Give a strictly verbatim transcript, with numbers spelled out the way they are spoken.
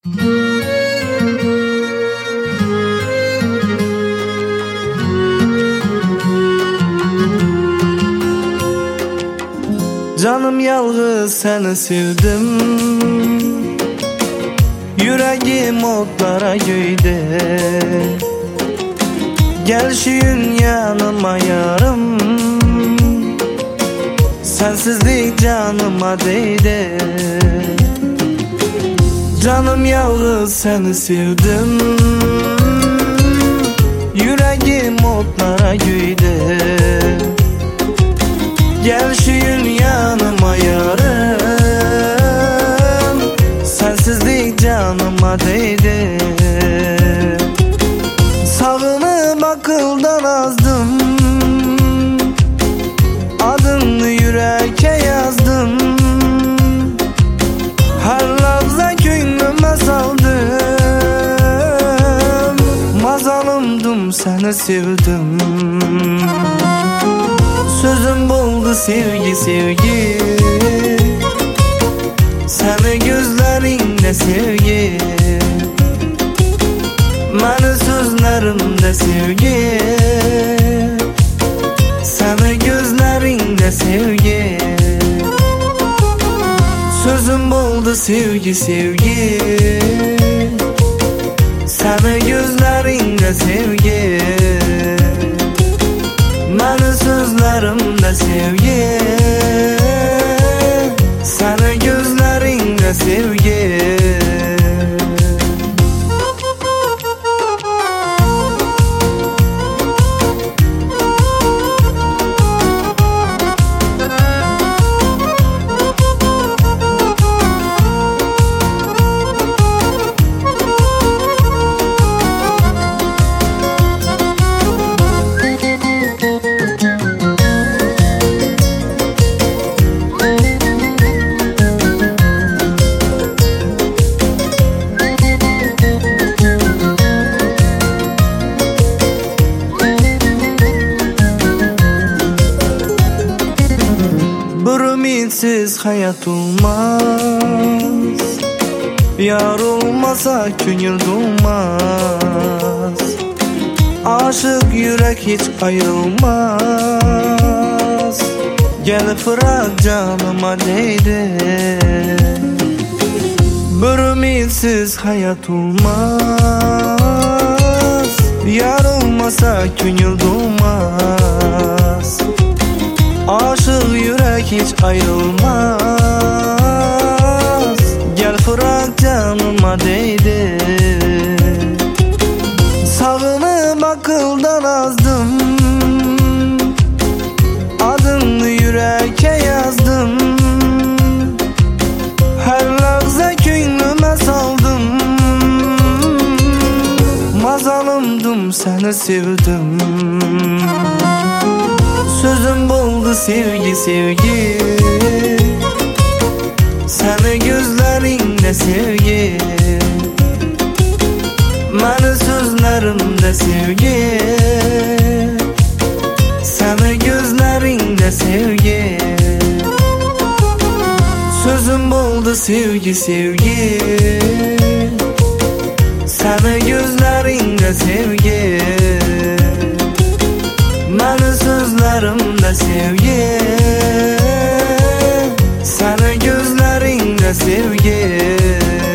Canım yalğız seni sevdim, yüreğim otlara göyde. Gel şu gün yanıma yarım, sensizlik canıma değdi. Canım yalğız seni sevdim, yüreğim otlara göyde. Gel şu gün yanıma yarım, sensizlik canıma değdi. Sağını akıldan azdım, adını yüreğe yazdım. Her lafza gönlüme saldım, mazalımdım seni sevdim. Sözüm buldu sevgi sevgi, seni gözlerinde sevgi, məni sözlerimde sevgi, seni gözlerinde sevgi. Sözüm buldu sevgi sevgi, seni gözlerinde sevgi, məni sözlerimde sevgi, seni gözlerinde sevgi. Ümitsiz hayat olmaz, yar olmasa gönül dolmaz. Aşık yürek hiç ayrılmaz, gel bırak canıma değdi. Bir ümitsiz hayat olmaz, yar olmasa gönül dolmaz. Aşık yürek hiç ayrılmaz, gel bırak canıma değdi. Sağını akıldan azdım, adını yüreğe yazdım. Her lafza gönlüme saldım, mazalımdım seni sevdim. Sözüm buldu sevgi sevgi, seni gözlerinde sevgi, məni sözlerimde sevgi, seni gözlerinde sevgi. Sözüm buldu sevgi sevgi, seni gözlerinde sevgi, məni sözlerimde sevgi, seni gözlerinde sevgi.